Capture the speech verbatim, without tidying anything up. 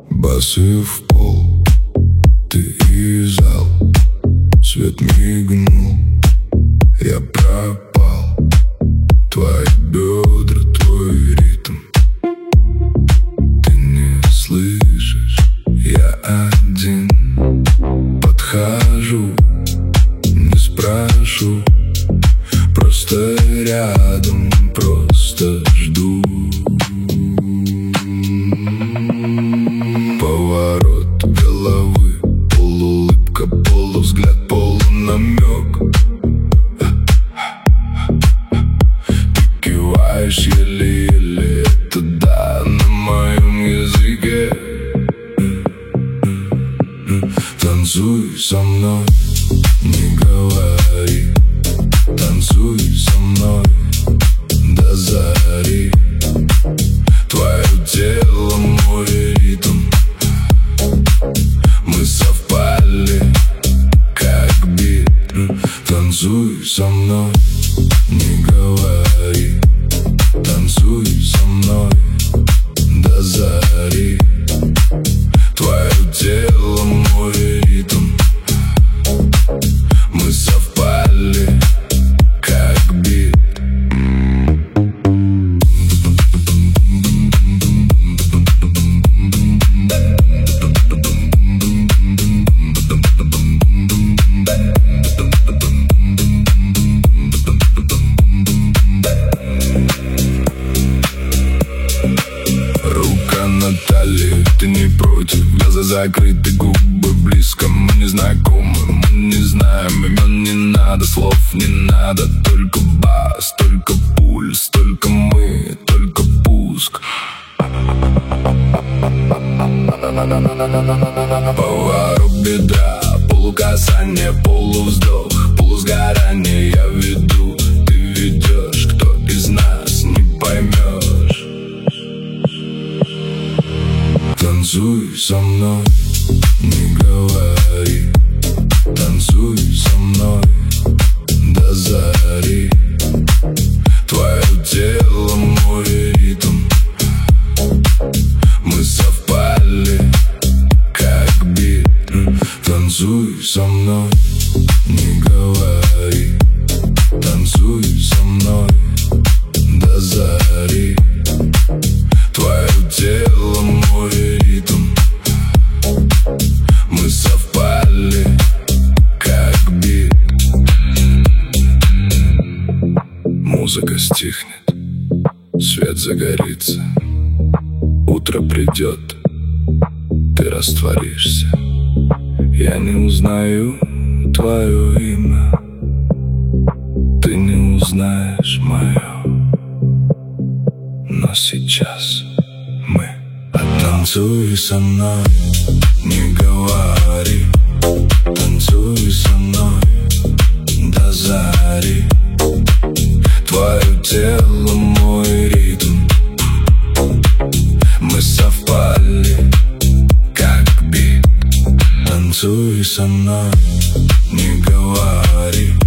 Басы в пол, ты и зал. Свет мигнул, я пропал. Твои бедра, твой ритм. Ты не слышишь, я один. Подхожу, не спрошу, просто рядом, просто жду. Поворот головы, полуулыбка, полувзгляд, полунамек. Ты киваешь еле-еле, это да, на моем языке. Танцуй со мной, не говори. Танцуй со мной до зари. Твое тело, мой ритм. Мы совпали, как бит. Танцуй со мной, не говори. Танцуй со мной до зари. Твое тело, мой ритм. Мы совпали, как бит. Рука на талии, ты не против. Глаза закрыты, губы близко. Мы не знакомы, мы не знаем имен. Не надо слов, не надо. Только бас, только пульс, только мы, только пуск. Поворот бедра, полукасание, полувздох, полусгорание. Я веду, ты ведешь, кто из нас, не поймешь. Танцуй со мной, не говори. Танцуй со мной до зари. Твое тело, мой ритм. Мы совпали, как бит. Танцуй со мной, не говори. Танцуй со мной до зари. Твое тело, мой ритм. Мы совпали, как бит. Музыка стихнет, свет загорится. Утро придет, ты растворишься. Я не узнаю твое имя, ты не узнаешь мое. Но сейчас мы. Танцуй со мной, не говори. Танцуй со мной до зари. Твое тело, мой ритм. Мы совпали, как бит. Танцуй со мной, не говори.